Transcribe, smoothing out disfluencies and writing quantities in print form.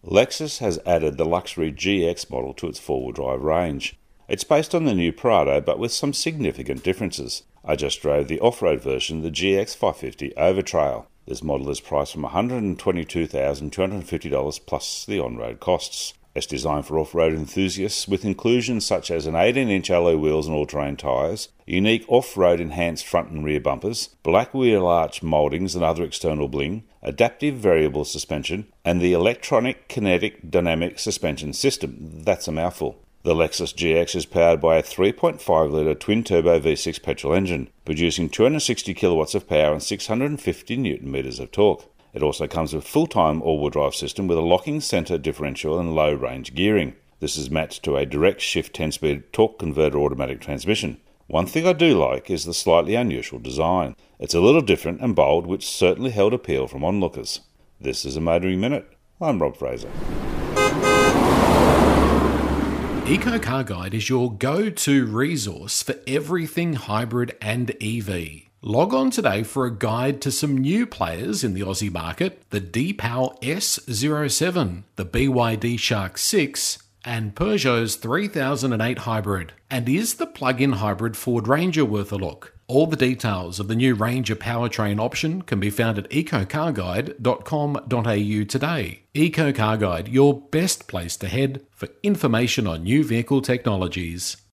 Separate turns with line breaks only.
Lexus has added the luxury GX model to its four-wheel drive range. It's based on the new Prado, but with some significant differences. I just drove the off-road version, the GX 550 Overtrail. This model is priced from $122,250 plus the on-road costs. It's designed for off-road enthusiasts with inclusions such as an 18-inch alloy wheels and all-terrain tyres, unique off-road enhanced front and rear bumpers, black wheel arch mouldings and other external bling, adaptive variable suspension, and the electronic kinetic dynamic suspension system. That's a mouthful. The Lexus GX is powered by a 3.5-litre twin-turbo V6 petrol engine, producing 260 kilowatts of power and 650 newton-metres of torque. It also comes with a full-time all-wheel drive system with a locking centre differential and low-range gearing. This is matched to a direct shift 10-speed torque converter automatic transmission. One thing I do like is the slightly unusual design. It's a little different and bold, which certainly held appeal from onlookers. This is a Motoring Minute. I'm Rob Fraser.
Eco Car Guide is your go-to resource for everything hybrid and EV. Log on today for a guide to some new players in the Aussie market, the Deepal S07, the BYD Shark 6, and Peugeot's 3008 Hybrid. And is the plug-in hybrid Ford Ranger worth a look? All the details of the new Ranger powertrain option can be found at ecocarguide.com.au today. Eco Car Guide, your best place to head for information on new vehicle technologies.